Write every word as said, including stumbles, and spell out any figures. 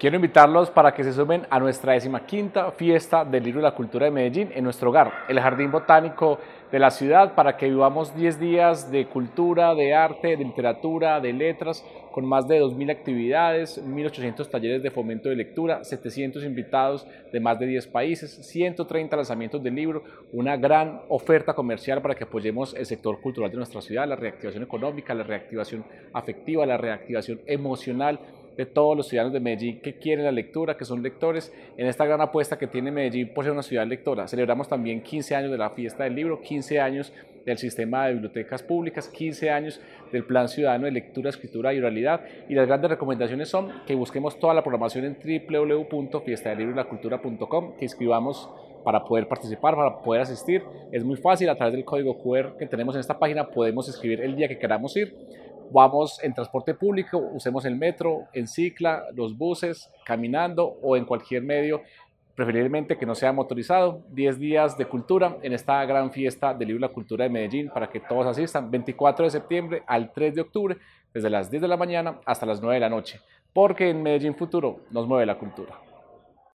Quiero invitarlos para que se sumen a nuestra decimaquinta fiesta del libro y la cultura de Medellín en nuestro hogar, el Jardín Botánico de la ciudad, para que vivamos diez días de cultura, de arte, de literatura, de letras, con más de dos mil actividades, mil ochocientos talleres de fomento de lectura, setecientos invitados de más de diez países, ciento treinta lanzamientos del libro, una gran oferta comercial para que apoyemos el sector cultural de nuestra ciudad, la reactivación económica, la reactivación afectiva, la reactivación emocional de todos los ciudadanos de Medellín que quieren la lectura, que son lectores, en esta gran apuesta que tiene Medellín por ser una ciudad lectora. Celebramos también quince años de la fiesta del libro, quince años del sistema de bibliotecas públicas, quince años del Plan Ciudadano de Lectura, Escritura y Oralidad, y las grandes recomendaciones son que busquemos toda la programación en w w w punto fiesta del libro y la cultura punto com, que inscribamos para poder participar, para poder asistir. Es muy fácil, a través del código cu erre que tenemos en esta página podemos escribir el día que queramos ir. Vamos en transporte público, usemos el metro, en cicla, los buses, caminando o en cualquier medio, preferiblemente que no sea motorizado. diez días de cultura en esta gran fiesta del libro y la cultura de Medellín para que todos asistan, veinticuatro de septiembre al tres de octubre, desde las diez de la mañana hasta las nueve de la noche, porque en Medellín Futuro nos mueve la cultura.